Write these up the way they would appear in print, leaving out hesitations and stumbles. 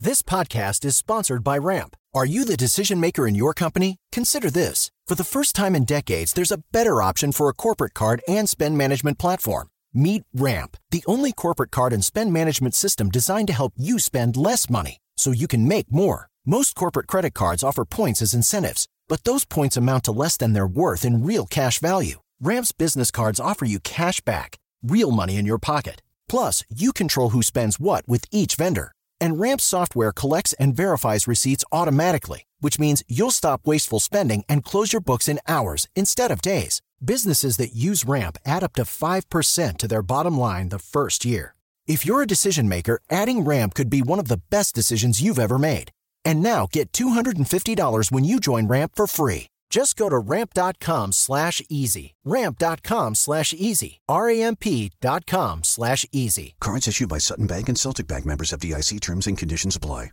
This podcast is sponsored by Ramp. Are you the decision maker in your company? Consider this. For the first time in decades, there's a better option for a corporate card and spend management platform. Meet Ramp, the only corporate card and spend management system designed to help you spend less money so you can make more. Most corporate credit cards offer points as incentives, but those points amount to less than their worth in real cash value. Ramp's business cards offer you cash back, real money in your pocket. Plus, you control who spends what with each vendor. And Ramp's software collects and verifies receipts automatically, which means you'll stop wasteful spending and close your books in hours instead of days. Businesses that use Ramp add up to 5% to their bottom line the first year. If you're a decision maker, adding Ramp could be one of the best decisions you've ever made. And now get $250 when you join Ramp for free. Just go to ramp.com/easy. Ramp.com/easy. RAMP.com/easy. Cards issued by Sutton Bank and Celtic Bank, members of FDIC. Terms and conditions apply.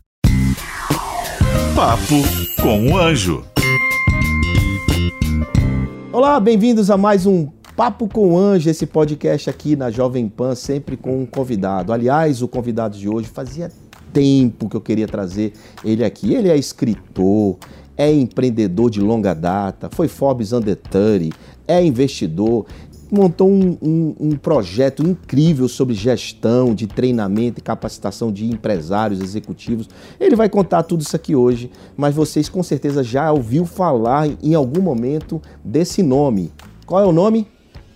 Papo com o Anjo. Olá, bem-vindos a mais um Papo com o Anjo, esse podcast aqui na Jovem Pan, sempre com um convidado. Aliás, o convidado de hoje fazia tempo que eu queria trazer ele aqui. Ele é escritor, é empreendedor de longa data, foi Forbes Under 30, é investidor, montou um projeto incrível sobre gestão, de treinamento e capacitação de empresários, executivos. Ele vai contar tudo isso aqui hoje, mas vocês com certeza já ouviram falar em algum momento desse nome. Qual é o nome?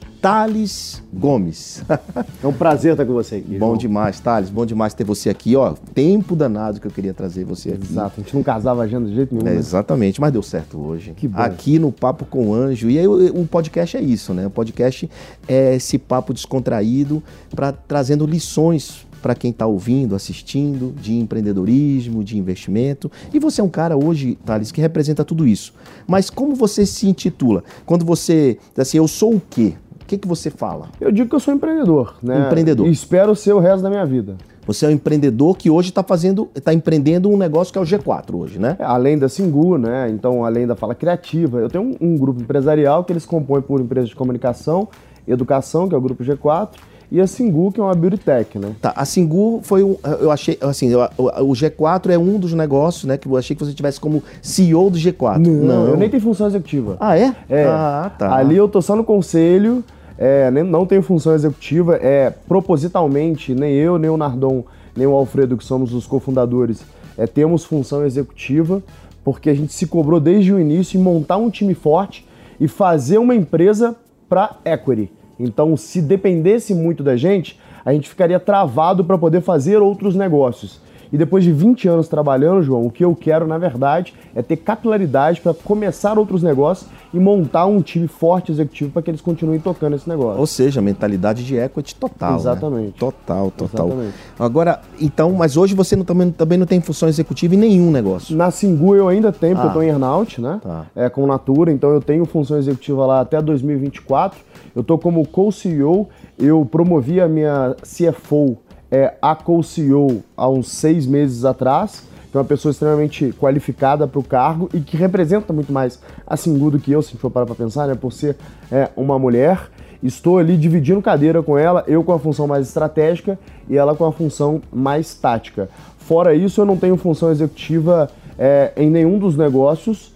Thales Gomes. É um prazer estar com você aqui. Bom demais, Thales. Bom demais ter você aqui. Ó, tempo danado que eu queria trazer você aqui. Exato, a gente não casava a agenda de jeito nenhum. É, exatamente, mas deu certo hoje. Que bom. Aqui no Papo com o Anjo. E aí o podcast é isso, né? O podcast é esse papo descontraído, trazendo lições para quem está ouvindo, assistindo, de empreendedorismo, de investimento. E você é um cara hoje, Thales, que representa tudo isso. Mas como você se intitula? Quando você diz assim, eu sou o quê? O que você fala? Eu digo que eu sou empreendedor, né? Empreendedor. E espero ser o resto da minha vida. Você é um empreendedor que hoje está empreendendo um negócio que é o G4 hoje, né? Além da Singu, né? Então, além da Fala Criativa, eu tenho um grupo empresarial que eles compõem por empresas de comunicação, educação, que é o grupo G4, e a Singu, que é uma beauty tech, né? Tá, a Singu foi eu achei, assim, o G4 é um dos negócios, né, que eu achei que você tivesse como CEO do G4. Não, eu nem tenho função executiva. Ah, é? É. Ah, tá. Ali eu tô só no conselho, não tenho função executiva, propositalmente, nem eu, nem o Nardon, nem o Alfredo, que somos os cofundadores, temos função executiva, porque a gente se cobrou desde o início em montar um time forte e fazer uma empresa para equity. Então, se dependesse muito da gente, a gente ficaria travado para poder fazer outros negócios. E depois de 20 anos trabalhando, João, o que eu quero, na verdade, é ter capilaridade para começar outros negócios e montar um time forte executivo para que eles continuem tocando esse negócio. Ou seja, mentalidade de equity total. Exatamente. Né? Total. Exatamente. Agora, então, mas hoje você também não tem função executiva em nenhum negócio? Na Singu eu ainda tenho, porque eu estou em earnout, né? Tá. Com Natura, então eu tenho função executiva lá até 2024. Eu estou como co-CEO, eu promovi a minha CFO, a co-CEO há uns 6 meses atrás, que é uma pessoa extremamente qualificada para o cargo e que representa muito mais a Singu do que eu, se a gente for parar para pensar, né, por ser uma mulher. Estou ali dividindo cadeira com ela, eu com a função mais estratégica e ela com a função mais tática. Fora isso, eu não tenho função executiva em nenhum dos negócios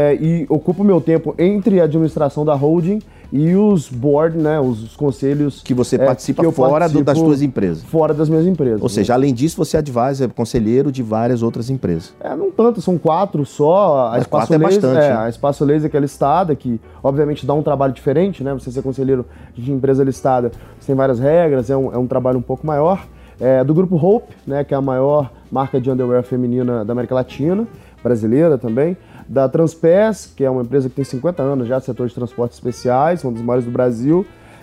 e ocupo meu tempo entre a administração da holding e os board, né, os conselhos... Que você participa fora das suas empresas. Fora das minhas empresas. Ou seja, além disso, você é conselheiro de várias outras empresas. Não tanto, são 4 só. A Espaço é bastante. A Espaço Laser, que é listada, que obviamente dá um trabalho diferente, né? Você ser conselheiro de empresa listada, você tem várias regras, é um trabalho um pouco maior. Do grupo Hope, né, que é a maior marca de underwear feminina da América Latina, brasileira também. Da Transpes, que é uma empresa que tem 50 anos já, setor de transportes especiais, uma das maiores do Brasil,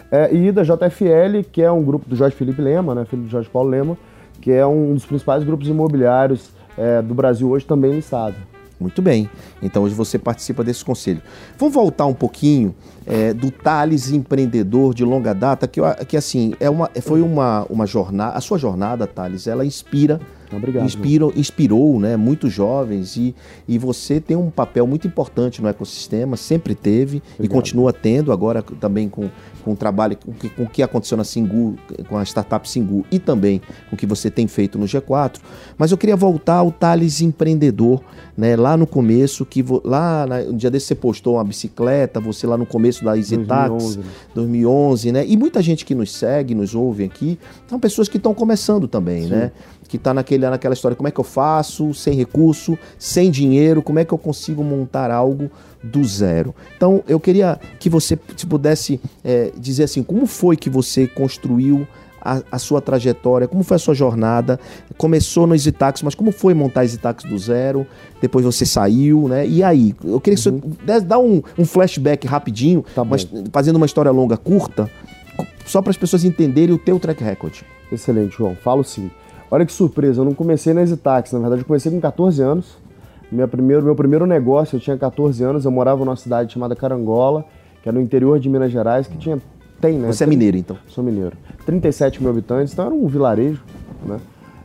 e da JFL, que é um grupo do Jorge Felipe Lema, né, filho do Jorge Paulo Lema, que é um dos principais grupos imobiliários do Brasil hoje, também listado. Muito bem, então hoje você participa desse conselho. Vamos voltar um pouquinho do Thales empreendedor de longa data, que assim, foi uma jornada, a sua jornada, Thales, ela inspira Obrigado. Inspirou, né, muitos jovens e você tem um papel muito importante no ecossistema, sempre teve. Obrigado. E continua tendo agora também com o trabalho, com o que aconteceu na Singu, com a startup Singu e também com o que você tem feito no G4. Mas eu queria voltar ao Thales empreendedor, né, lá no começo, no dia desse você postou uma bicicleta, você lá no começo da EasyTax, 2011, né? E muita gente que nos segue, nos ouve aqui, são pessoas que estão começando também, Sim. né? Que está naquela história, como é que eu faço, sem recurso, sem dinheiro, como é que eu consigo montar algo do zero. Então, eu queria que você pudesse dizer assim, como foi que você construiu a sua trajetória, como foi a sua jornada, começou no EasyTax, mas como foi montar a EasyTax do zero, depois você saiu, né? E aí? Eu queria que você pudesse dar um flashback rapidinho, mas fazendo uma história longa, curta, só para as pessoas entenderem o teu track record. Excelente, João. Falo sim. Olha que surpresa, eu não comecei na EasyTax, na verdade eu comecei com 14 anos. Meu primeiro negócio, eu tinha 14 anos, eu morava numa cidade chamada Carangola, que é no interior de Minas Gerais, que tem, né? Você é mineiro, então? Sou mineiro. 37 mil habitantes, então era um vilarejo, né?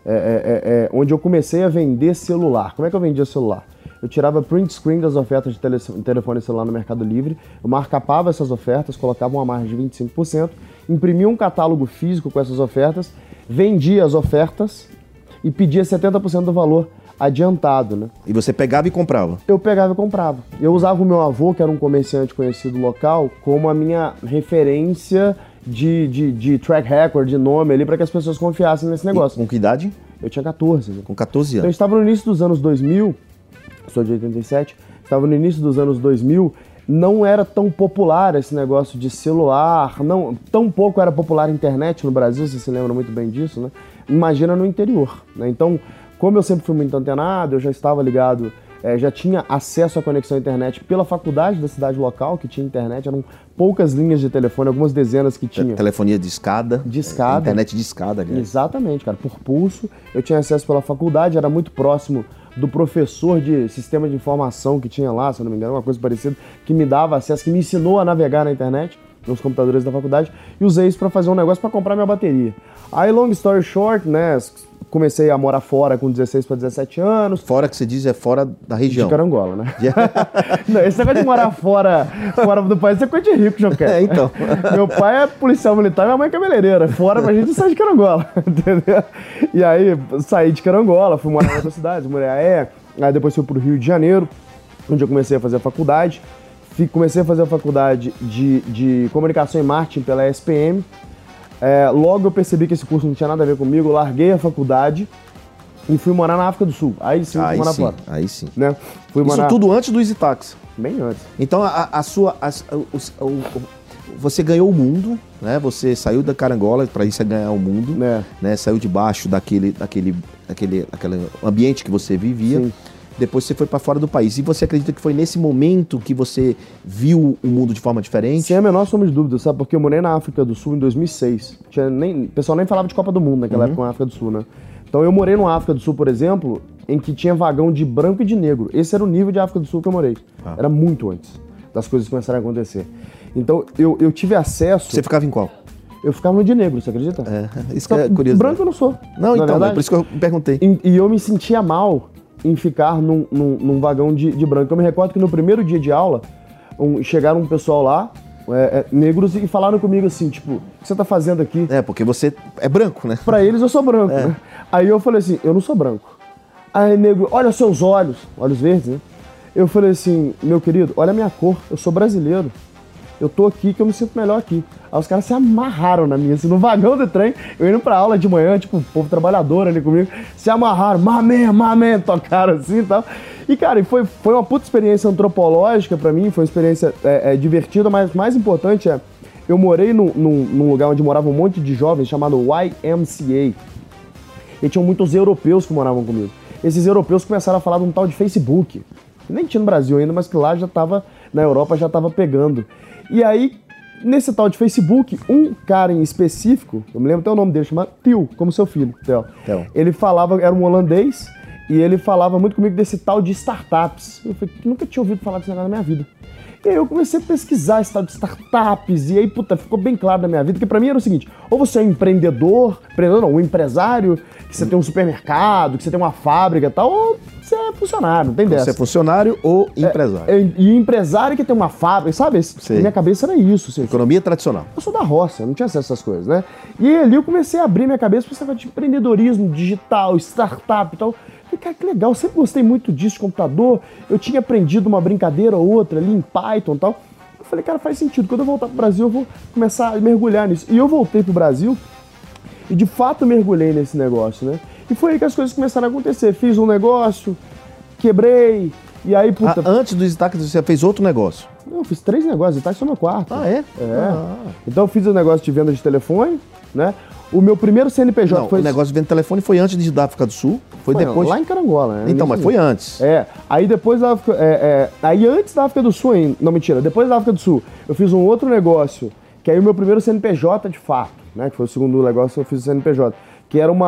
Onde eu comecei a vender celular. Como é que eu vendia celular? Eu tirava print screen das ofertas de telefone celular no Mercado Livre, eu marcapava essas ofertas, colocava uma margem de 25%, imprimia um catálogo físico com essas ofertas, vendia as ofertas e pedia 70% do valor adiantado, né? E você pegava e comprava? Eu pegava e comprava. Eu usava o meu avô, que era um comerciante conhecido local, como a minha referência de track record, de nome ali, para que as pessoas confiassem nesse negócio. E com que idade? Eu tinha 14. Né? Com 14 anos. Então eu estava no início dos anos 2000, sou de 87, estava no início dos anos 2000, não era tão popular esse negócio de celular, tão pouco era popular a internet no Brasil, você se lembra muito bem disso, né? Imagina no interior, né? Então, como eu sempre fui muito antenado, eu já estava ligado, já tinha acesso à conexão à internet pela faculdade da cidade local, que tinha internet, eram poucas linhas de telefone, algumas dezenas que tinha. Telefonia de escada. De escada. Internet de escada, aliás. Exatamente, cara, por pulso. Eu tinha acesso pela faculdade, era muito próximo do professor de sistema de informação que tinha lá, se eu não me engano, uma coisa parecida, que me dava acesso, que me ensinou a navegar na internet, nos computadores da faculdade, e usei isso para fazer um negócio para comprar minha bateria. Aí, long story short, né, comecei a morar fora com 16 para 17 anos. Fora que você diz é fora da região. De Carangola, né? Não, esse negócio de morar fora do país é coisa de rico, João Quer. Então. Meu pai é policial militar e minha mãe é cabeleireira. Fora pra gente sair de Carangola, entendeu? E aí, saí de Carangola, fui morar em outras cidades, Muriaé, aí depois fui pro Rio de Janeiro, onde eu comecei a fazer a faculdade. Comecei a fazer a faculdade de comunicação e marketing pela SPM. Logo eu percebi que esse curso não tinha nada a ver comigo, eu larguei a faculdade e fui morar na África do Sul. Aí sim, fui morar fora. Aí sim. Né? Isso tudo antes do EasyTax? Bem antes. Então você ganhou o mundo, né? Você saiu da Carangola para isso ganhar o mundo, né? Saiu debaixo daquele ambiente que você vivia. Sim. Depois você foi para fora do país. E você acredita que foi nesse momento que você viu o mundo de forma diferente? Sem a menor sombra de dúvida, sabe? Porque eu morei na África do Sul em 2006. O pessoal nem falava de Copa do Mundo naquela época na África do Sul, né? Então eu morei na África do Sul, por exemplo, em que tinha vagão de branco e de negro. Esse era o nível de África do Sul que eu morei. Era muito antes das coisas começarem a acontecer. Então eu tive acesso... Você ficava em qual? Eu ficava no de negro, você acredita? Isso que é curioso. Branco eu não sou. Não, então, é por isso que eu perguntei. E eu me sentia mal em ficar num vagão de branco. Eu me recordo que no primeiro dia de aula, chegaram um pessoal lá, negros, e falaram comigo assim, tipo, o que você tá fazendo aqui? Porque você é branco, né? Pra eles eu sou branco, né? Aí eu falei assim, eu não sou branco. Aí negro, olha seus olhos verdes, né? Eu falei assim, meu querido, olha a minha cor, eu sou brasileiro. Eu tô aqui que eu me sinto melhor aqui. Aí os caras se amarraram na minha, assim, no vagão do trem, eu indo pra aula de manhã, tipo, povo trabalhador ali comigo, se amarraram, mamãe, tocaram assim e tal. E, cara, foi uma puta experiência antropológica pra mim, foi uma experiência divertida, mas mais importante eu morei num lugar onde morava um monte de jovens chamado YMCA. E tinham muitos europeus que moravam comigo. Esses europeus começaram a falar de um tal de Facebook, que nem tinha no Brasil ainda, mas que lá já tava, na Europa já tava pegando. E aí, nesse tal de Facebook, um cara em específico, eu me lembro até o nome dele, chama Theo, como seu filho, Theo. Ele falava, era um holandês, E ele falava muito comigo desse tal de startups. Eu falei, nunca tinha ouvido falar desse negócio na minha vida. E aí eu comecei a pesquisar esse tal de startups, e aí, puta, ficou bem claro na minha vida, que pra mim era o seguinte, ou você é um empreendedor não, um empresário, que você tem um supermercado, que você tem uma fábrica e tal, ou você é funcionário, não tem dessa. Você é funcionário ou empresário. E empresário que tem uma fábrica, sabe? Na minha cabeça era isso. Assim. Economia tradicional. Eu sou da roça, não tinha acesso a essas coisas, né? E ali eu comecei a abrir minha cabeça para esse negócio de empreendedorismo digital, startup e tal. Falei, cara, que legal, eu sempre gostei muito disso, de computador. Eu tinha aprendido uma brincadeira ou outra ali em Python e tal. Eu falei, cara, faz sentido. Quando eu voltar pro Brasil, eu vou começar a mergulhar nisso. E eu voltei pro Brasil e, de fato, mergulhei nesse negócio, né? E foi aí que as coisas começaram a acontecer. Fiz um negócio, quebrei, e aí, puta... antes do Itax, você fez outro negócio? Não, eu fiz 3 negócios, Itax só no quarto. Ah, é? Então eu fiz um negócio de venda de telefone, né? O meu primeiro CNPJ não, foi... o negócio de venda de telefone foi antes de da África do Sul? Foi depois? Lá em Carangola, né? Então, mas foi antes. Aí depois da África... aí antes da África do Sul ainda... Não, mentira. Depois da África do Sul, eu fiz um outro negócio, que aí o meu primeiro CNPJ de fato, né? Que foi o segundo negócio que eu fiz o CNPJ. Que era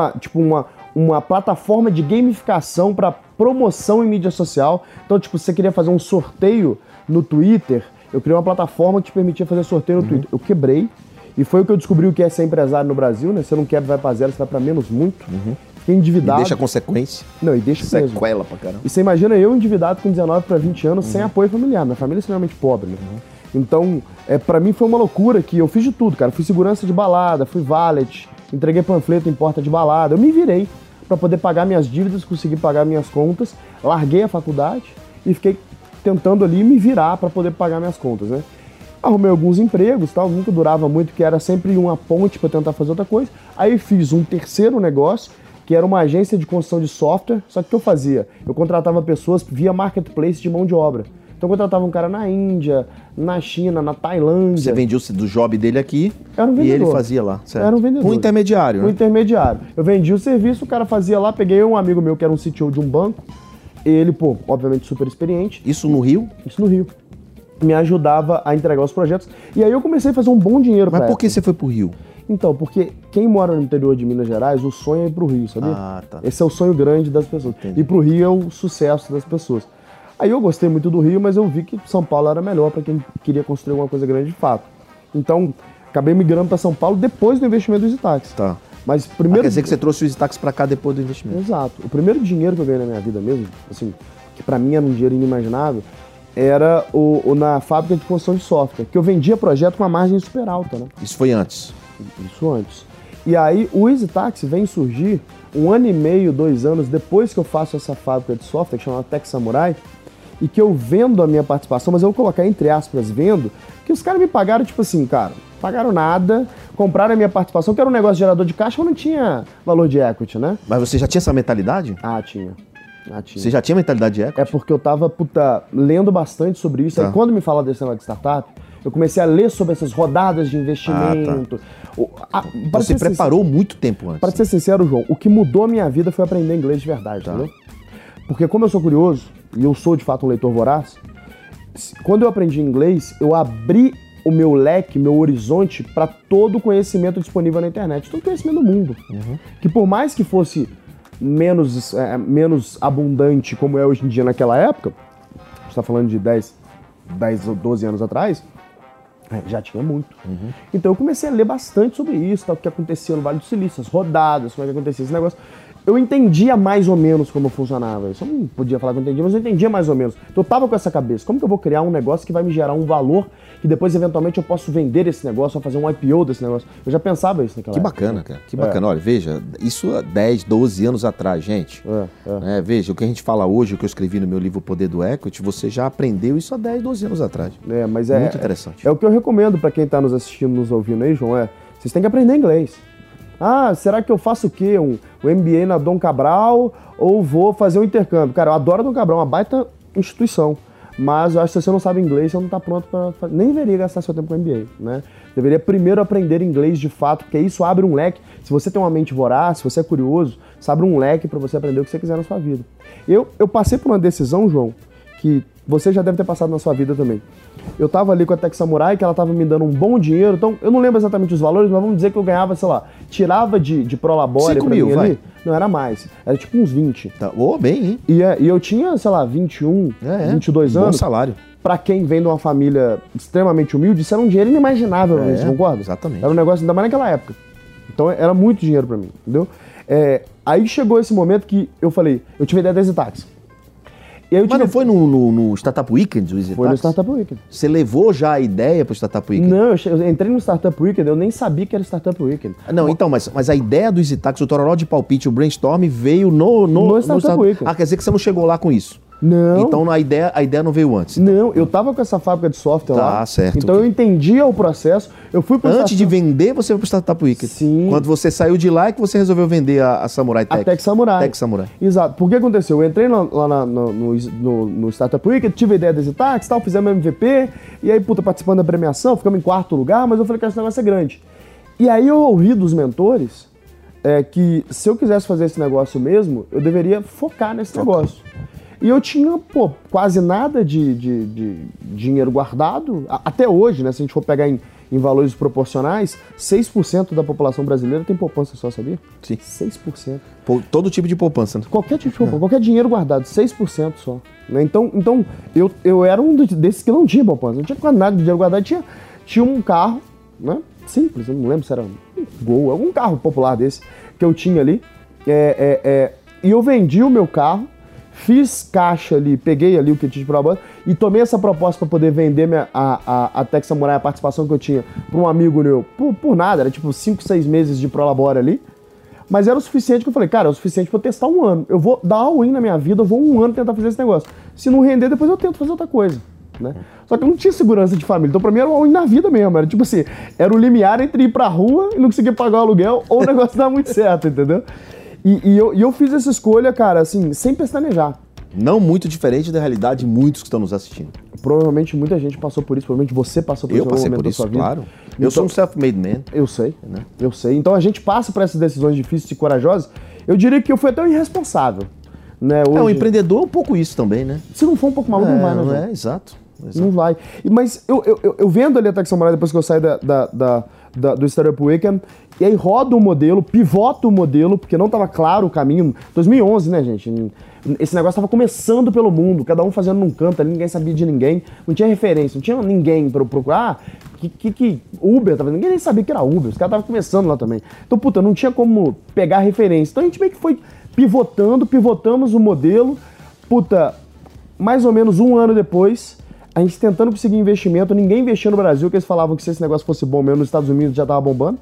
uma plataforma de gamificação para promoção em mídia social. Então, tipo, se você queria fazer um sorteio no Twitter, eu criei uma plataforma que te permitia fazer sorteio no Twitter. Eu quebrei. E foi o que eu descobri o que é ser empresário no Brasil, né? Você não quebra, vai pra zero, você vai pra menos muito. Fiquei endividado. E deixa consequência. Não, e deixa mesmo. Sequela pra caramba. E você imagina eu endividado com 19 para 20 anos sem apoio familiar. Minha família é extremamente pobre, né? Então, pra mim foi uma loucura que eu fiz de tudo, cara. Fui segurança de balada, fui valet, entreguei panfleto em porta de balada. Eu me virei pra poder pagar minhas dívidas, conseguir pagar minhas contas. Larguei a faculdade e fiquei tentando ali me virar pra poder pagar minhas contas, né? Arrumei alguns empregos, tal, nunca durava muito, que era sempre uma ponte para tentar fazer outra coisa. Aí fiz um terceiro negócio, que era uma agência de construção de software, só que o que eu fazia? Eu contratava pessoas via marketplace de mão de obra. Então eu contratava um cara na Índia, na China, na Tailândia. Você vendia do job dele aqui era um vendedor. E ele fazia lá, certo? Era um vendedor. Um intermediário, né? Um intermediário. Eu vendia o serviço, o cara fazia lá, peguei um amigo meu que era um CTO de um banco, ele, pô, obviamente super experiente. Isso no Rio? Isso no Rio. Me ajudava a entregar os projetos. E aí eu comecei a fazer um bom dinheiro pra Mas por que você foi pro Rio? Então, porque quem mora no interior de Minas Gerais, o sonho é ir pro Rio, sabia? Ah, tá. Esse é o sonho grande das pessoas. Entendi. Ir pro Rio é o sucesso das pessoas. Aí eu gostei muito do Rio, mas eu vi que São Paulo era melhor para quem queria construir alguma coisa grande de fato. Então, acabei migrando para São Paulo depois do investimento do EasyTax. Tá. Mas primeiro... quer dizer que você trouxe o EasyTax para cá depois do investimento. Exato. O primeiro dinheiro que eu ganhei na minha vida mesmo, assim, que para mim era um dinheiro inimaginável, era na fábrica de construção de software, que eu vendia projeto com uma margem super alta, né? Isso foi antes? Isso antes. E aí o EasyTax vem surgir 1 ano e meio, 2 anos depois que eu faço essa fábrica de software, que chama Tech Samurai, e que eu vendo a minha participação, mas eu vou colocar entre aspas, vendo, que os caras me pagaram, tipo assim, cara, pagaram nada, compraram a minha participação, que era um negócio gerador de caixa, eu não tinha valor de equity, né? Mas você já tinha essa mentalidade? Tinha. Você já tinha mentalidade de equity? É porque eu tava, lendo bastante sobre isso. Tá. Aí quando me fala desse negócio de startup, eu comecei a ler sobre essas rodadas de investimento. Você preparou muito tempo antes. Para ser sincero, João, o que mudou a minha vida foi aprender inglês de verdade, entendeu? Porque como eu sou curioso, e eu sou de fato um leitor voraz, quando eu aprendi inglês, eu abri o meu leque, meu horizonte para todo o conhecimento disponível na internet, todo o conhecimento do mundo. Que por mais que fosse menos abundante como é hoje em dia naquela época, a gente está falando de 10 ou 12 anos atrás, já tinha muito. Então eu comecei a ler bastante sobre isso, o que acontecia no Vale do Silício, as rodadas, como é que acontecia esse negócio. Eu entendia mais ou menos como funcionava isso. Eu não podia falar que eu entendia, mas eu entendia mais ou menos. Então eu tava com essa cabeça. Como que eu vou criar um negócio que vai me gerar um valor que depois, eventualmente, eu posso vender esse negócio ou fazer um IPO desse negócio? Eu já pensava isso naquela época. Que bacana, cara. Que bacana. Olha, veja, isso há 10, 12 anos atrás, gente. Veja, o que a gente fala hoje, o que eu escrevi no meu livro O Poder do Equity, você já aprendeu isso há 10, 12 anos atrás. Mas muito interessante. É o que eu recomendo para quem tá nos assistindo, nos ouvindo aí, João, vocês têm que aprender inglês. Será que eu faço o quê? Um MBA na Dom Cabral ou vou fazer um intercâmbio? Cara, eu adoro a Dom Cabral, uma baita instituição. Mas eu acho que se você não sabe inglês, você não está pronto para fazer. Nem deveria gastar seu tempo com MBA, né? Deveria primeiro aprender inglês de fato, porque isso abre um leque. Se você tem uma mente voraz, se você é curioso, isso abre um leque para você aprender o que você quiser na sua vida. Eu passei por uma decisão, João, que você já deve ter passado na sua vida também. Eu tava ali com a Tech Samurai, que ela tava me dando um bom dinheiro, então eu não lembro exatamente os valores, mas vamos dizer que eu ganhava, sei lá, tirava de Prolabore 5 pra mil, mim vai. ali, não, era mais, era tipo uns 20. Tá, bem, hein? E eu tinha, sei lá, 21, 22 bom anos. salário. Pra quem vem de uma família extremamente humilde, isso era um dinheiro inimaginável pra mim, você concorda? Exatamente. Era um negócio, ainda mais naquela época. Então era muito dinheiro pra mim, entendeu? Aí chegou esse momento que eu falei, eu tive a ideia da Easy Taxi. E aí eu Mas não foi no Startup Weekend, o Easy Foi no Taxi? Startup Weekend. Você levou já a ideia pro Startup Weekend? Não, eu entrei no Startup Weekend, eu nem sabia que era Startup Weekend. Não, então, mas a ideia do Easy Taxi, o Tororó de Palpite, o Brainstorm veio no Startup Weekend. Ah, quer dizer que você não chegou lá com isso? Não. Então a ideia não veio antes. Não, eu tava com essa fábrica de software lá. Tá, certo. Então eu entendia o processo, eu fui pro Antes de vender, você foi pro Startup Weekend. Sim. Quando você saiu de lá é que você resolveu vender a Samurai Tech. A Tech Samurai. Tech Samurai. Exato. Por que aconteceu? Eu entrei lá no Startup Weekend, tive a ideia desse táxi, tal, fizemos MVP, e aí, puta, participando da premiação, ficamos em 4º lugar, mas eu falei que esse negócio é grande. E aí eu ouvi dos mentores que se eu quisesse fazer esse negócio mesmo, eu deveria focar nesse negócio. E eu tinha, quase nada de dinheiro guardado, até hoje, né? Se a gente for pegar em valores proporcionais, 6% da população brasileira tem poupança só, sabia? Sim. 6%. Todo tipo de poupança. Né? Qualquer tipo de poupança, qualquer dinheiro guardado, 6% só. Né? Então eu era um desses que não tinha poupança, não tinha quase nada de dinheiro guardado, tinha um carro, né? Simples, eu não lembro se era um Gol, algum carro popular desse que eu tinha ali, e eu vendi o meu carro, fiz caixa ali, peguei ali o kit de prova e tomei essa proposta para poder vender a Tech Samurai, a participação que eu tinha, para um amigo meu, por nada, era tipo 5, 6 meses de Prolabore ali, mas era o suficiente que eu falei, cara, é o suficiente para eu testar um ano, eu vou dar all-in na minha vida, eu vou um ano tentar fazer esse negócio, se não render, depois eu tento fazer outra coisa, né? Só que eu não tinha segurança de família, então pra mim era o all-in na vida mesmo, era tipo assim, era o limiar entre ir pra rua e não conseguir pagar o aluguel, ou o negócio dar muito certo, entendeu? E eu fiz essa escolha, cara, assim, sem pestanejar. Não muito diferente da realidade de muitos que estão nos assistindo. Provavelmente muita gente passou por isso, provavelmente você passou por isso em algum momento da sua vida. Claro. Eu sou um self-made man. Eu sei, né? Eu sei. Então a gente passa por essas decisões difíceis e corajosas. Eu diria que eu fui até um irresponsável. Né? Hoje, um empreendedor é um pouco isso também, né? Se não for um pouco maluco, não vai, né? Não é, exato. Não vai. Mas eu vendo ali a Tech Samurai depois que eu saí do Startup Weekend, e aí roda o modelo, pivota o modelo, porque não estava claro o caminho. 2011, né, gente? Esse negócio estava começando pelo mundo, cada um fazendo num canto ali, ninguém sabia de ninguém, não tinha referência, não tinha ninguém para procurar. Que Uber tava, ninguém nem sabia que era Uber, os caras estavam começando lá também. Então, puta, não tinha como pegar referência. Então a gente meio que foi pivotamos o modelo, puta, mais ou menos um ano depois, a gente tentando conseguir investimento, ninguém investia no Brasil, que eles falavam que se esse negócio fosse bom mesmo, nos Estados Unidos já tava bombando.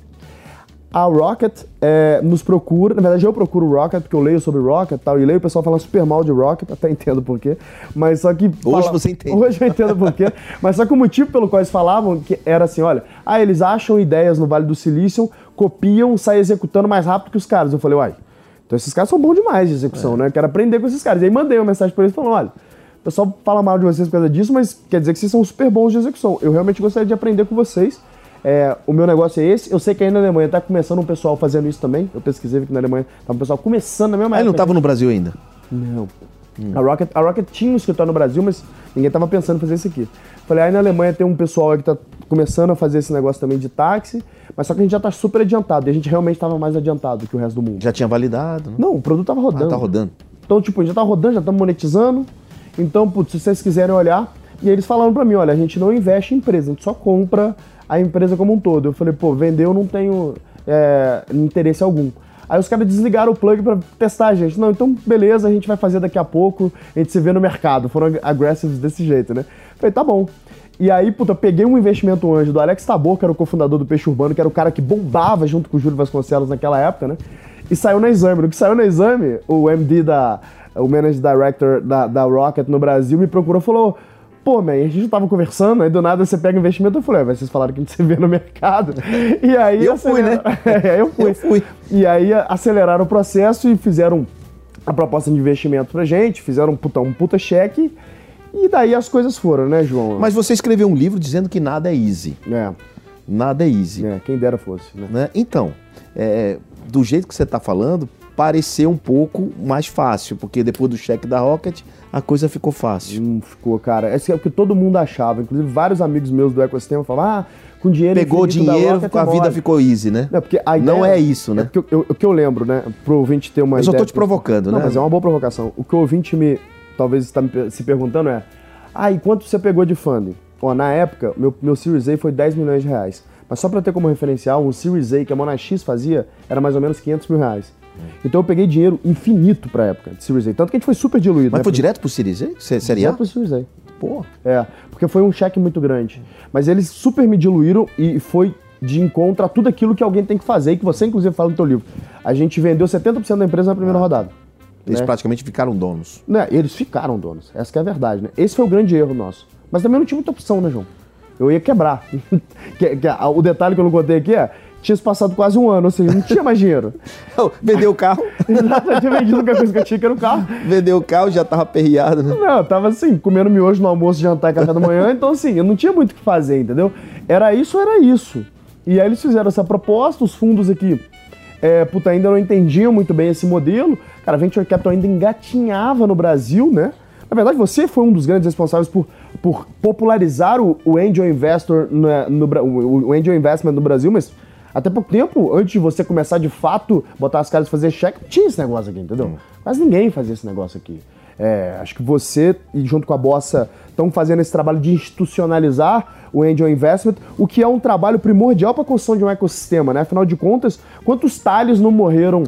A Rocket nos procura, na verdade eu procuro o Rocket, porque eu leio sobre Rocket e tal, e leio o pessoal falando super mal de Rocket, até entendo por quê, mas só que... Hoje você entende. Hoje eu entendo por quê, mas só que o motivo pelo qual eles falavam que era assim, olha, eles acham ideias no Vale do Silício, copiam, saem executando mais rápido que os caras. Eu falei, uai, então esses caras são bons demais de execução, né? Eu quero aprender com esses caras. E aí mandei uma mensagem pra eles falando, olha, o pessoal fala mal de vocês por causa disso, mas quer dizer que vocês são super bons de execução. Eu realmente gostaria de aprender com vocês. O meu negócio é esse. Eu sei que aí na Alemanha tá começando um pessoal fazendo isso também. Eu pesquisei que na Alemanha tava um pessoal começando na mesma época. Ele não tava no Brasil ainda? Não. A Rocket tinha um escritório no Brasil, mas ninguém tava pensando em fazer isso aqui. Falei, aí na Alemanha tem um pessoal aí que tá começando a fazer esse negócio também de táxi, mas só que a gente já tá super adiantado. E a gente realmente tava mais adiantado que o resto do mundo. Já tinha validado, né? Não, o produto tava rodando. Tá rodando. Então, tipo, a gente já tá rodando, já estamos monetizando. Então, putz, se vocês quiserem olhar, e eles falaram pra mim, olha, a gente não investe em empresa, a gente só compra a empresa como um todo. Eu falei, pô, vender eu não tenho interesse algum. Aí os caras desligaram o plug pra testar a gente. Não, então beleza, a gente vai fazer daqui a pouco, a gente se vê no mercado. Foram aggressivos desse jeito, né? Falei, tá bom. E aí, puta, peguei um investimento anjo do Alex Tabor, que era o cofundador do Peixe Urbano, que era o cara que bombava junto com o Júlio Vasconcelos naquela época, né? E saiu na Exame. No que saiu na Exame, o MD o Managing Director da Rocket no Brasil me procurou e falou, pô, man, a gente não tava conversando, aí do nada você pega investimento. Eu falei, vocês falaram que a gente se vê no mercado. E aí eu fui, né? Eu fui. E aí aceleraram o processo e fizeram a proposta de investimento pra gente, fizeram um puta cheque, e daí as coisas foram, né, João? Mas você escreveu um livro dizendo que nada é easy. Nada é easy. Quem dera fosse, né? Então, do jeito que você tá falando, parecer um pouco mais fácil, porque depois do cheque da Rocket, a coisa ficou fácil. Não ficou, cara. É o que todo mundo achava. Inclusive, vários amigos meus do ecossistema falavam, com dinheiro Pegou dinheiro, a vida ficou easy, né? Não, porque a ideia, não é isso, né? É porque o que eu lembro, né? Pro ouvinte ter uma ideia... Eu só tô te provocando, não, né? Mas é uma boa provocação. O que o ouvinte talvez está se perguntando é, e quanto você pegou de funding? Na época, meu Series A foi 10 milhões de reais. Mas só para ter como referencial, um Series A que a Monax fazia era mais ou menos 500 mil reais. Então eu peguei dinheiro infinito pra época de Series A. Tanto que a gente foi super diluído. Mas foi direto pro Series A? Seria? Direto pro Series A. Pô. Porque foi um cheque muito grande. Mas eles super me diluíram e foi de encontro a tudo aquilo que alguém tem que fazer e que você, inclusive, fala no teu livro. A gente vendeu 70% da empresa na primeira rodada. Eles praticamente ficaram donos. Né? Eles ficaram donos. Essa que é a verdade, né? Esse foi o grande erro nosso. Mas também não tinha muita opção, né, João? Eu ia quebrar. O detalhe que eu não contei aqui tinha se passado quase um ano, ou seja, não tinha mais dinheiro. Vendeu o carro. Exato, eu tinha vendido a única coisa que eu tinha, que era o carro. Vendeu o carro, já tava aperreado, né? Não, eu tava assim, comendo miojo no almoço, jantar e café da manhã, então assim, eu não tinha muito o que fazer, entendeu? Era isso. E aí eles fizeram essa proposta, os fundos aqui, ainda não entendiam muito bem esse modelo. Cara, a Venture Capital ainda engatinhava no Brasil, né? Na verdade, você foi um dos grandes responsáveis por popularizar o Angel Investor o Angel Investment no Brasil, mas até pouco tempo, antes de você começar de fato, botar as caras e fazer cheque, não tinha esse negócio aqui, entendeu? Mas ninguém fazia esse negócio aqui. Acho que você e junto com a Bossa estão fazendo esse trabalho de institucionalizar o Angel Investment, o que é um trabalho primordial para a construção de um ecossistema, né? Afinal de contas, quantos talhos não morreram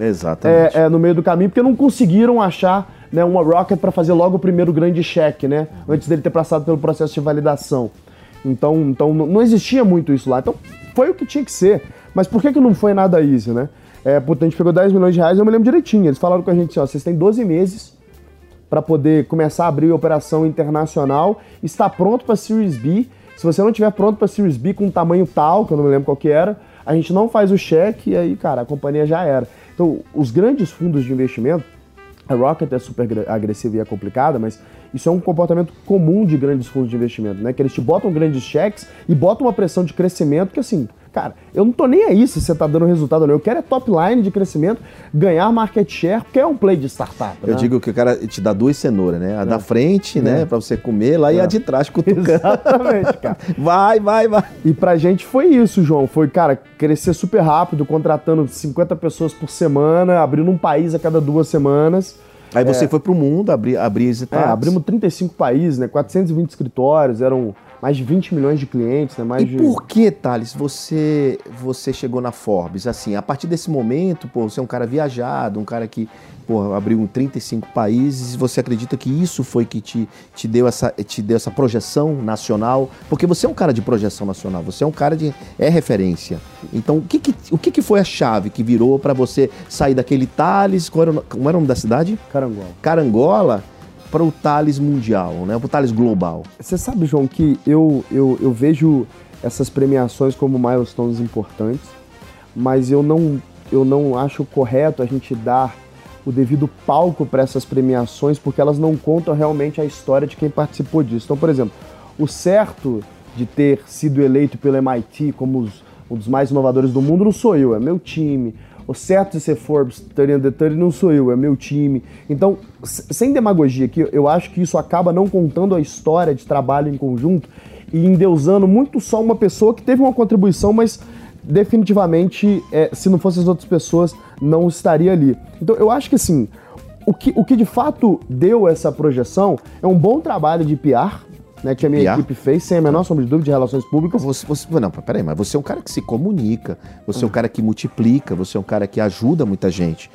no meio do caminho porque não conseguiram achar, né, uma Rocket para fazer logo o primeiro grande cheque, né? Antes dele ter passado pelo processo de validação. Então não existia muito isso lá. Então foi o que tinha que ser. Mas por que não foi nada easy, né? A gente pegou 10 milhões de reais, eu me lembro direitinho. Eles falaram com a gente assim, vocês têm 12 meses para poder começar a abrir operação internacional, está pronto para Series B. Se você não estiver pronto para Series B com um tamanho tal, que eu não me lembro qual que era, a gente não faz o cheque e aí, cara, a companhia já era. Então, os grandes fundos de investimento, a Rocket é super agressiva e é complicada, mas isso é um comportamento comum de grandes fundos de investimento, né? Que eles te botam grandes cheques e botam uma pressão de crescimento que, assim, cara, eu não tô nem aí se você tá dando resultado ou não. Eu quero top line de crescimento, ganhar market share, porque é um play de startup, né? Eu digo que o cara te dá duas cenouras, né? A da frente, né? Pra você comer lá e a de trás cutucando. Exatamente, cara. Vai. E pra gente foi isso, João. Foi, cara, crescer super rápido, contratando 50 pessoas por semana, abrindo um país a cada 2 semanas. Aí você foi pro mundo, abrir Exitados. Abrimos 35 países, né? 420 escritórios, eram mais de 20 milhões de clientes, né? Por que, Thales, você chegou na Forbes? Assim, a partir desse momento, você é um cara viajado, um cara que abriu em 35 países, e você acredita que isso foi que te deu essa projeção nacional? Porque você é um cara de projeção nacional, você é um cara é referência. Então, o que foi a chave que virou para você sair daquele Thales, como era o nome da cidade? Carangola, para o Thales mundial, né? Para o Thales global. Você sabe, João, que eu vejo essas premiações como milestones importantes, mas eu não acho correto a gente dar o devido palco para essas premiações, porque elas não contam realmente a história de quem participou disso. Então, por exemplo, o certo de ter sido eleito pelo MIT como um dos mais inovadores do mundo não sou eu, é meu time. O certo de ser Forbes 30 Under 30 não sou eu, é meu time. Então, sem demagogia aqui, eu acho que isso acaba não contando a história de trabalho em conjunto e endeusando muito só uma pessoa que teve uma contribuição, mas definitivamente, se não fossem as outras pessoas, não estaria ali. Então, eu acho que assim, o que de fato deu essa projeção é um bom trabalho de PR, né, que a minha equipe fez, sem a menor sombra de dúvida, de relações públicas. Não, peraí, mas você é um cara que se comunica, você é um cara que multiplica, você é um cara que ajuda muita gente.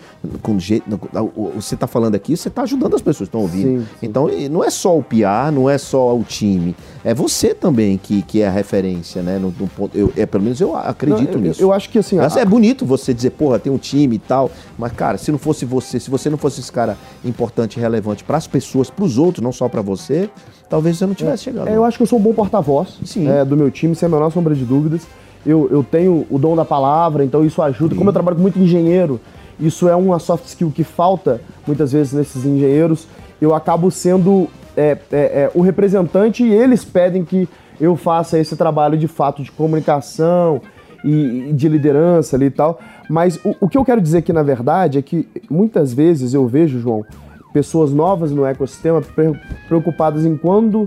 Você está falando aqui, você está ajudando as pessoas que estão ouvindo. Sim. Então, não é só o PR, não é só o time, é você também que é a referência, né? Pelo menos eu acredito nisso. Eu acho que assim... É bonito você dizer, tem um time e tal, mas, cara, se não fosse você, se você não fosse esse cara importante e relevante para as pessoas, para os outros, não só para você, talvez você não tivesse chegado. Eu acho que eu sou um bom porta-voz do meu time, sem a menor sombra de dúvidas. Eu tenho o dom da palavra, então isso ajuda. Como eu trabalho com muito engenheiro, isso é uma soft skill que falta muitas vezes nesses engenheiros. Eu acabo sendo o representante e eles pedem que eu faça esse trabalho de fato de comunicação e de liderança ali e tal. Mas o que eu quero dizer aqui, na verdade, é que muitas vezes eu vejo, João, pessoas novas no ecossistema preocupadas em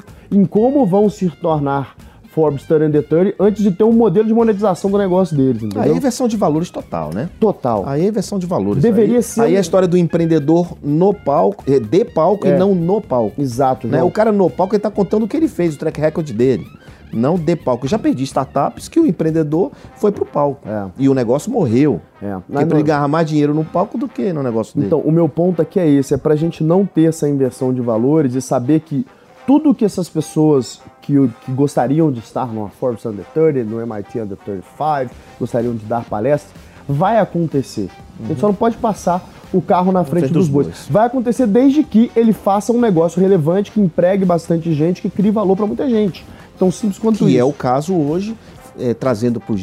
como vão se tornar Forbes 30 Under 30 antes de ter um modelo de monetização do negócio deles, entendeu? Aí é inversão de valores total, né? Total. Aí é inversão de valores. Deveria ser... Aí é a história do empreendedor no palco, de palco e não no palco. Exato, né? João. O cara no palco, ele tá contando o que ele fez, o track record dele. Não de palco. Eu já perdi startups que o empreendedor foi pro palco. E o negócio morreu. Porque ele ganhava mais dinheiro no palco do que no negócio dele. Então, o meu ponto aqui é esse, é pra gente não ter essa inversão de valores e saber que tudo que essas pessoas que gostariam de estar no Forbes Under 30, no MIT Under 35, gostariam de dar palestras, vai acontecer. A gente só não pode passar o carro na frente dos bois. Vai acontecer desde que ele faça um negócio relevante, que empregue bastante gente, que crie valor pra muita gente. Tão simples quanto isso. Que é o caso hoje, trazendo pro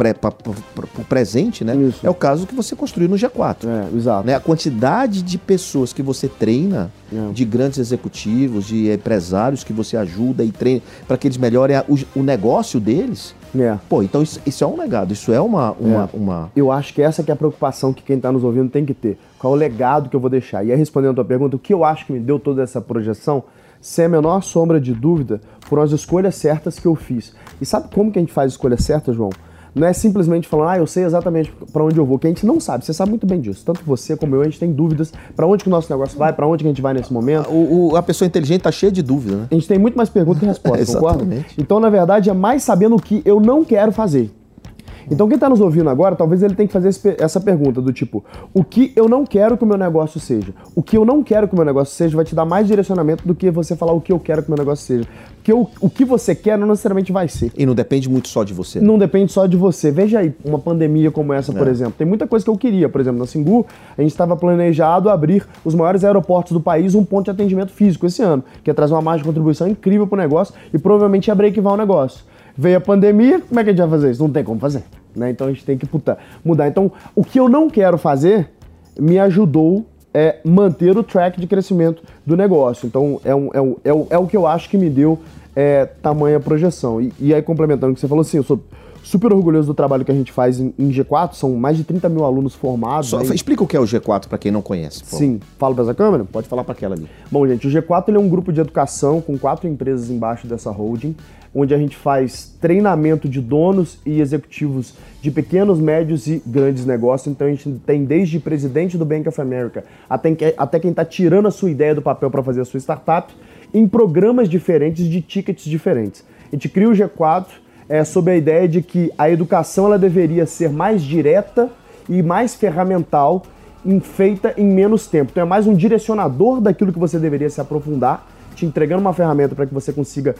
presente, né? Isso. É o caso que você construiu no G4. Exato. Né? A quantidade de pessoas que você treina, de grandes executivos, de empresários que você ajuda e treina para que eles melhorem o negócio deles. Pô, então isso é um legado, isso é uma... Eu acho que essa que é a preocupação que quem está nos ouvindo tem que ter. Qual é o legado que eu vou deixar? E aí, respondendo a tua pergunta, o que eu acho que me deu toda essa projeção, sem a menor sombra de dúvida, foram as escolhas certas que eu fiz. E sabe como que a gente faz escolhas certas, João? Não é simplesmente falando, eu sei exatamente para onde eu vou, que a gente não sabe, você sabe muito bem disso. Tanto você como eu, a gente tem dúvidas para onde que o nosso negócio vai, para onde que a gente vai nesse momento. A pessoa inteligente tá cheia de dúvida, né? A gente tem muito mais perguntas que respostas, concorda? Exatamente. Então, na verdade, é mais sabendo o que eu não quero fazer. Então, quem está nos ouvindo agora, talvez ele tenha que fazer essa pergunta do tipo, o que eu não quero que o meu negócio seja? O que eu não quero que o meu negócio seja vai te dar mais direcionamento do que você falar o que eu quero que o meu negócio seja. Porque o que você quer não necessariamente vai ser. E não depende muito só de você. Não depende só de você. Veja aí, uma pandemia como essa, por exemplo. Tem muita coisa que eu queria. Por exemplo, na Singu, a gente estava planejado abrir os maiores aeroportos do país, um ponto de atendimento físico esse ano, que ia trazer uma margem de contribuição incrível pro negócio e provavelmente ia breakivar o negócio. Veio a pandemia, como é que a gente vai fazer isso? Não tem como fazer, né? Então a gente tem que mudar. Então, o que eu não quero fazer me ajudou manter o track de crescimento do negócio. Então, é o que eu acho que me deu tamanha projeção. E aí, complementando o que você falou, assim, eu sou super orgulhoso do trabalho que a gente faz em G4, são mais de 30 mil alunos formados. Explica o que é o G4 para quem não conhece. Sim, fala para essa câmera? Pode falar para aquela ali. Bom, gente, o G4 ele é um grupo de educação com 4 empresas embaixo dessa holding, onde a gente faz treinamento de donos e executivos de pequenos, médios e grandes negócios. Então a gente tem desde presidente do Bank of America até quem está tirando a sua ideia do papel para fazer a sua startup, em programas diferentes, de tickets diferentes. A gente cria o G4 sob a ideia de que a educação ela deveria ser mais direta e mais ferramental, feita em menos tempo. Então é mais um direcionador daquilo que você deveria se aprofundar, te entregando uma ferramenta para que você consiga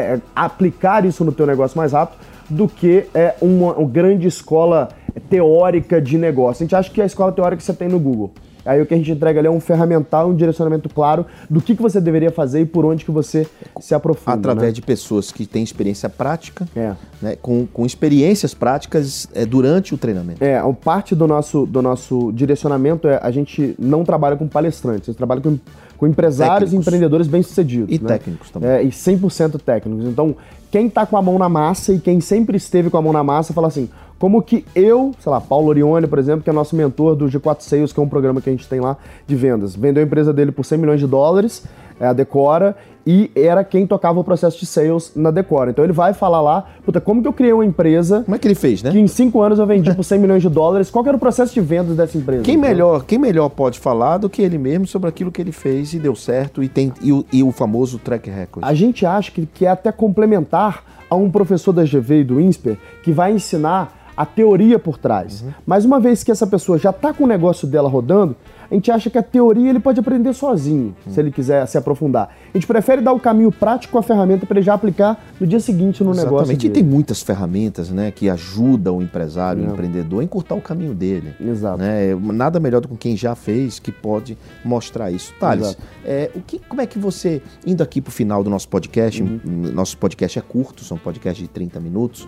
aplicar isso no teu negócio mais rápido, do que uma grande escola teórica de negócio. A gente acha que a escola teórica que você tem no Google. Aí o que a gente entrega ali é um ferramental, um direcionamento claro do que você deveria fazer e por onde que você se aprofunda. Através de pessoas que têm experiência prática, né, com experiências práticas durante o treinamento. Parte do nosso direcionamento a gente não trabalha com palestrantes, a gente trabalha com empresários e empreendedores bem-sucedidos. E técnicos também. E 100% técnicos. Então, quem está com a mão na massa e quem sempre esteve com a mão na massa fala assim, como que Paulo Orione, por exemplo, que é nosso mentor do G4 Sales, que é um programa que a gente tem lá de vendas, vendeu a empresa dele por $100 milhões, a Decora, e era quem tocava o processo de sales na Decora. Então ele vai falar lá, como que eu criei uma empresa... Como é que ele fez, né? Que em 5 anos eu vendi por $100 milhões, qual que era o processo de vendas dessa empresa? Quem melhor pode falar do que ele mesmo sobre aquilo que ele fez e deu certo e o famoso track record? A gente acha que é até complementar a um professor da GV e do INSPER que vai ensinar a teoria por trás. Mas uma vez que essa pessoa já está com o negócio dela rodando, a gente acha que a teoria ele pode aprender sozinho, se ele quiser se aprofundar. A gente prefere dar o caminho prático com a ferramenta para ele já aplicar no dia seguinte no negócio dele. E tem muitas ferramentas, né, que ajudam o empresário, o empreendedor a encurtar o caminho dele. Exato. Né? Nada melhor do que quem já fez que pode mostrar isso. Thales, como é que você, indo aqui para o final do nosso podcast, nosso podcast é curto, são podcasts de 30 minutos,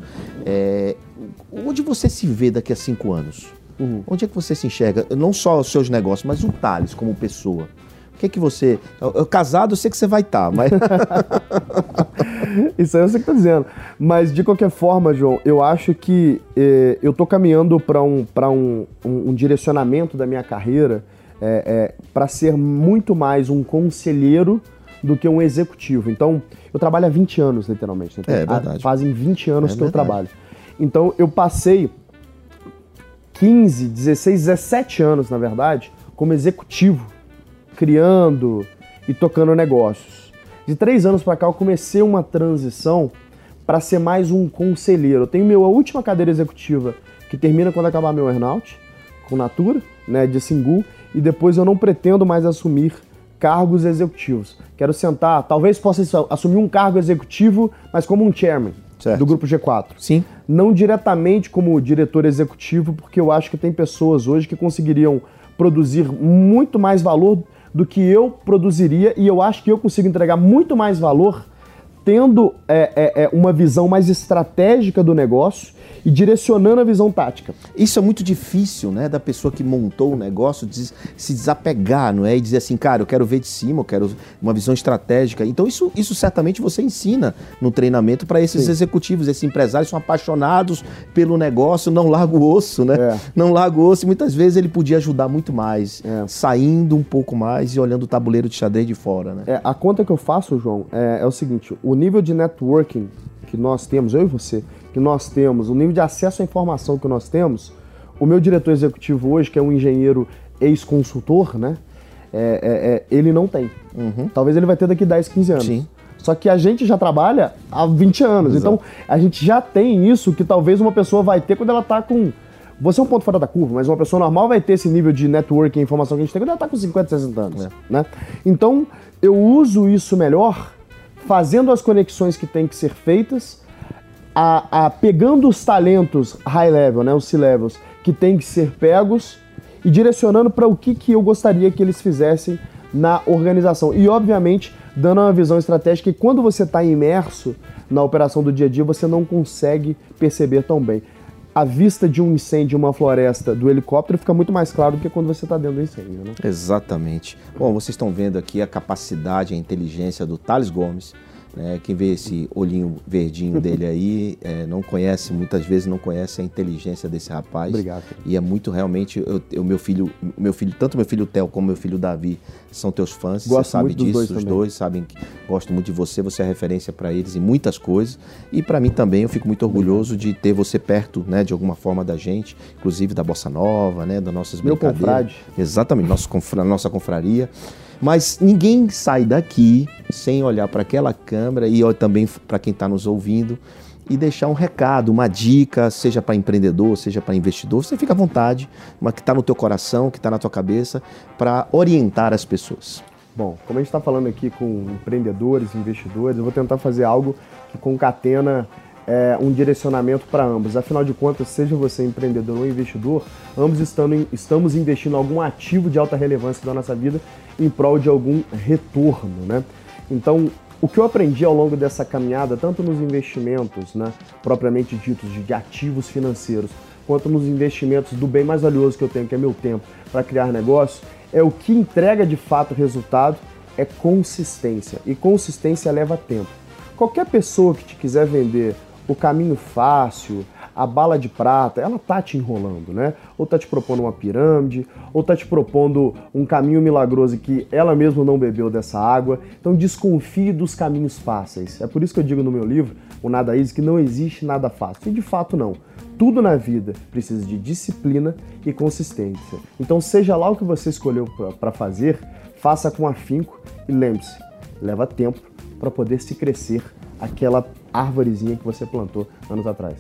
onde você se vê daqui a 5 anos? Onde é que você se enxerga? Não só os seus negócios, mas o Thales como pessoa. O que é que você... Casado, eu sei que você vai estar, mas... Isso aí eu sei que tá dizendo. Mas, de qualquer forma, João, eu acho que eu tô caminhando para um direcionamento da minha carreira para ser muito mais um conselheiro do que um executivo. Então, eu trabalho há 20 anos, literalmente. Né? É verdade. Fazem 20 anos que eu verdade. trabalho. Então, eu passei 15, 16, 17 anos, na verdade, como executivo, criando e tocando negócios. De 3 anos para cá, eu comecei uma transição para ser mais um conselheiro. Eu tenho a última cadeira executiva, que termina quando acabar meu earnout, com Natura, né, de Singu, e depois eu não pretendo mais assumir cargos executivos. Quero sentar, talvez possa assumir um cargo executivo, mas como um chairman do Grupo G4. Sim. Não diretamente como diretor executivo, porque eu acho que tem pessoas hoje que conseguiriam produzir muito mais valor do que eu produziria, e eu acho que eu consigo entregar muito mais valor tendo uma visão mais estratégica do negócio e direcionando a visão tática. Isso é muito difícil, né, da pessoa que montou o negócio se desapegar, não é? E dizer assim, cara, eu quero ver de cima, eu quero uma visão estratégica. Então isso certamente você ensina no treinamento para esses executivos, esses empresários são apaixonados pelo negócio, não larga o osso, né? Não larga o osso, e muitas vezes ele podia ajudar muito mais, saindo um pouco mais e olhando o tabuleiro de xadrez de fora, né? A conta que eu faço, João, é o seguinte, o nível de networking que nós temos, eu e você, que nós temos, o nível de acesso à informação que nós temos, o meu diretor executivo hoje, que é um engenheiro ex-consultor, né, ele não tem. Talvez ele vai ter daqui 10, 15 anos. Sim. Só que a gente já trabalha há 20 anos, então a gente já tem isso que talvez uma pessoa vai ter quando ela tá com... Você é um ponto fora da curva, mas uma pessoa normal vai ter esse nível de networking e informação que a gente tem quando ela tá com 50, 60 anos. Né? Então, eu uso isso melhor fazendo as conexões que têm que ser feitas, pegando os talentos high level, né, os C-levels, que têm que ser pegos e direcionando para o que eu gostaria que eles fizessem na organização. E, obviamente, dando uma visão estratégica que quando você está imerso na operação do dia a dia, você não consegue perceber tão bem. A vista de um incêndio em uma floresta do helicóptero fica muito mais claro do que quando você está dentro do incêndio, né? Exatamente. Bom, vocês estão vendo aqui a capacidade, a inteligência do Thales Gomes, né? Quem vê esse olhinho verdinho dele aí, não conhece, muitas vezes não conhece a inteligência desse rapaz. Obrigado. E é muito realmente, o meu filho, tanto meu filho Theo como meu filho Davi são teus fãs, você sabe disso, os dois sabem que gosto muito de você é referência para eles em muitas coisas. E para mim também, eu fico muito orgulhoso de ter você perto, né, de alguma forma da gente, inclusive da Bossa Nova, né, das nossas brincadeiras. Meu confrade. Exatamente, nossa confraria. Mas ninguém sai daqui sem olhar para aquela câmera e também para quem está nos ouvindo e deixar um recado, uma dica, seja para empreendedor, seja para investidor. Você fica à vontade, uma que está no teu coração, que está na tua cabeça, para orientar as pessoas. Bom, como a gente está falando aqui com empreendedores, investidores, eu vou tentar fazer algo que concatena um direcionamento para ambos. Afinal de contas, seja você empreendedor ou investidor, ambos estamos investindo em algum ativo de alta relevância da nossa vida em prol de algum retorno, né? Então, o que eu aprendi ao longo dessa caminhada, tanto nos investimentos, né, propriamente ditos de ativos financeiros, quanto nos investimentos do bem mais valioso que eu tenho, que é meu tempo, para criar negócio, é o que entrega de fato resultado, é consistência. E consistência leva tempo. Qualquer pessoa que te quiser vender o caminho fácil, a bala de prata, ela tá te enrolando, né? Ou tá te propondo uma pirâmide, ou tá te propondo um caminho milagroso que ela mesma não bebeu dessa água. Então desconfie dos caminhos fáceis. É por isso que eu digo no meu livro, o Nada Easy, que não existe nada fácil. E de fato não. Tudo na vida precisa de disciplina e consistência. Então seja lá o que você escolheu para fazer, faça com afinco e lembre-se, leva tempo para poder se crescer aquela árvorezinha que você plantou anos atrás.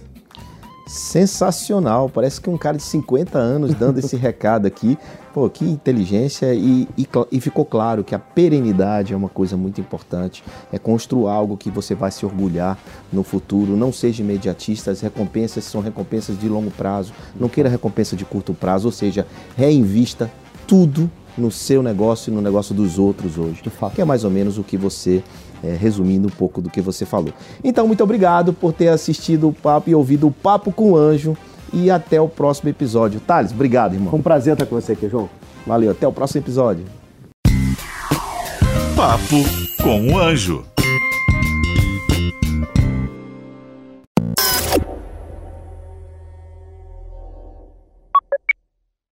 Sensacional, parece que um cara de 50 anos dando esse recado aqui. Pô, que inteligência e ficou claro que a perenidade é uma coisa muito importante, é construir algo que você vai se orgulhar no futuro, não seja imediatista, as recompensas são recompensas de longo prazo, não queira recompensa de curto prazo, ou seja, reinvista tudo no seu negócio e no negócio dos outros hoje, que é mais ou menos o que você, resumindo um pouco do que você falou. Então, muito obrigado por ter assistido o papo e ouvido o Papo com o Anjo e até o próximo episódio. Thales, obrigado, irmão. Foi um prazer estar com você aqui, João. Valeu, até o próximo episódio. Papo com o Anjo.